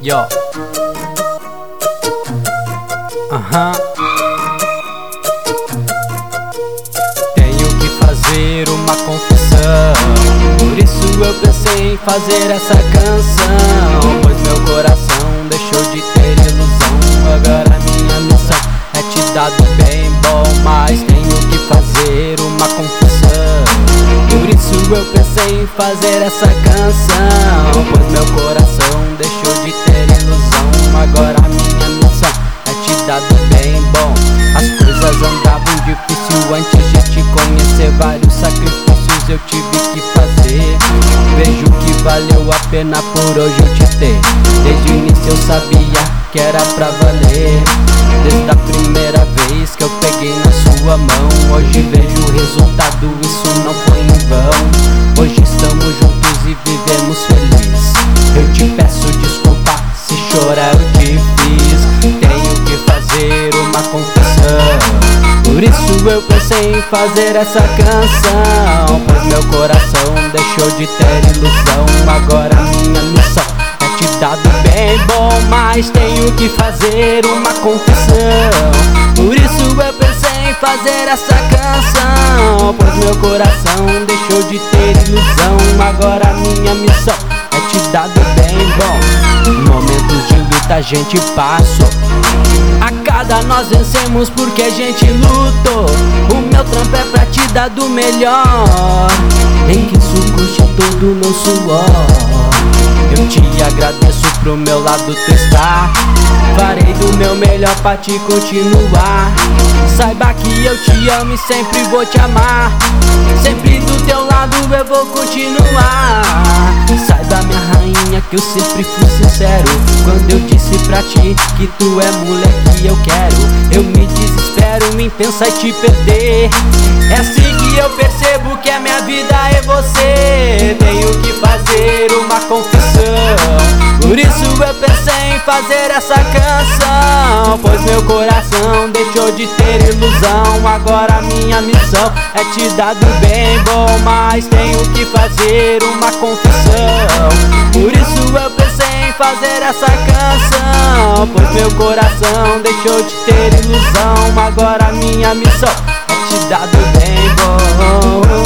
Yo. Tenho que fazer uma confissão, por isso eu pensei em fazer essa canção. Pois meu coração deixou de ter ilusão. Agora minha missão é te dar do bem bom, mas tenho que fazer uma confissão. Por isso eu pensei em fazer essa canção. Pois meu coração deixou de ter ilusão. Agora minha missão é te dar do bem bom. As coisas andavam difícil antes de te conhecer. Vários sacrifícios eu tive que fazer. Vejo que valeu a pena por hoje eu te ter. Desde o início eu sabia que era pra valer. Desde a primeira vez que eu peguei na sua mão. Hoje vejo o resultado, isso não foi em vão. Hoje estamos juntos e vivemos felizes. Eu te peço desculpa se chorar eu te fiz. Tenho que fazer uma confissão, por isso eu pensei em fazer essa canção. Pois meu coração deixou de ter ilusão. Agora minha missão é te dar do bem bom, mas tenho que fazer uma confissão. Por isso eu pensei em fazer essa canção. Pois meu coração deixou de ter ilusão. Agora minha missão é te dar do bem bom. Momentos de luta a gente passou, a cada nós vencemos porque a gente lutou. O meu trampo é pra te dar do melhor, em que isso custe todo o meu suor. Eu te agradeço, pro meu lado tu está. Farei do meu melhor pra te continuar. Saiba que eu te amo e sempre vou te amar. Sempre do teu lado eu vou continuar. Saiba, minha rainha, que eu sempre fui sincero quando eu disse pra ti que tu é mulher que eu quero. Eu me desespero em pensar em te perder. É assim que eu percebo que a minha vida é você. Tenho que fazer uma confissão, por isso eu pensei em fazer essa canção. Pois meu coração deixou de ter ilusão. Agora minha missão é te dar do bem bom, mas tenho que fazer uma confissão. Por isso eu pensei em fazer essa canção. Pois meu coração deixou de ter ilusão. Agora minha missão é te dar do bem bom.